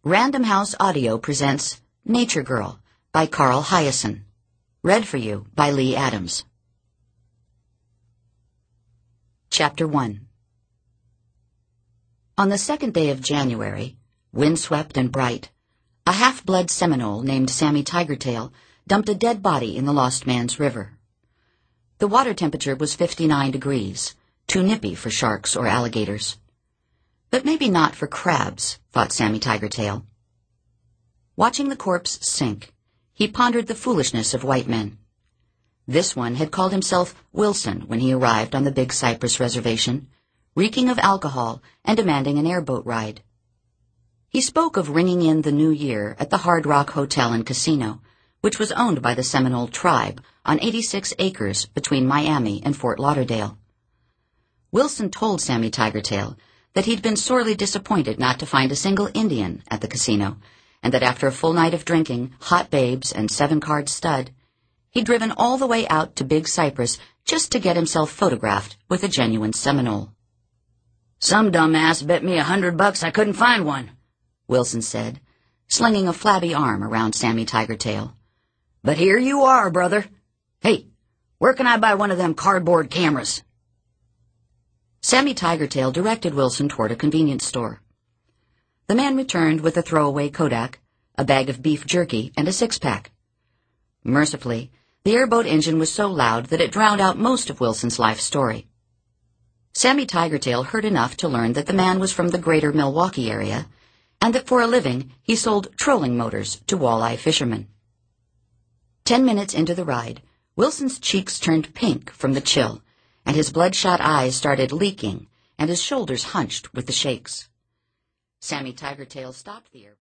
Random House Audio presents Nature Girl by Carl Hiaasen. Read for you by Lee Adams. Chapter 1. On the second day of January, windswept and bright, a half-blood Seminole named Sammy Tigertail dumped a dead body in the Lost Man's River. The water temperature was 59 degrees, too nippy for sharks or alligators. But maybe not for crabs, thought Sammy Tigertail. Watching the corpse sink, he pondered the foolishness of white men. This one had called himself Wilson when he arrived on the Big Cypress Reservation, reeking of alcohol and demanding an airboat ride. He spoke of ringing in the new year at the Hard Rock Hotel and Casino, which was owned by the Seminole tribe on 86 acres between Miami and Fort Lauderdale. Wilson told Sammy Tigertail that he'd been sorely disappointed not to find a single Indian at the casino, and that after a full night of drinking, hot babes, and 7-card stud, he'd driven all the way out to Big Cypress just to get himself photographed with a genuine Seminole. "Some dumbass bet me $100 I couldn't find one," Wilson said, slinging a flabby arm around Sammy Tigertail. "But here you are, brother. Hey, where can I buy one of them cardboard cameras?" Sammy Tigertail directed Wilson toward a convenience store. The man returned with a throwaway Kodak, a bag of beef jerky, and a 6-pack. Mercifully, the airboat engine was so loud that it drowned out most of Wilson's life story. Sammy Tigertail heard enough to learn that the man was from the greater Milwaukee area, and that for a living he sold trolling motors to walleye fishermen. 10 minutes into the ride, Wilson's cheeks turned pink from the chill, and his bloodshot eyes started leaking, and his shoulders hunched with the shakes. Sammy Tigertail stopped the airboat.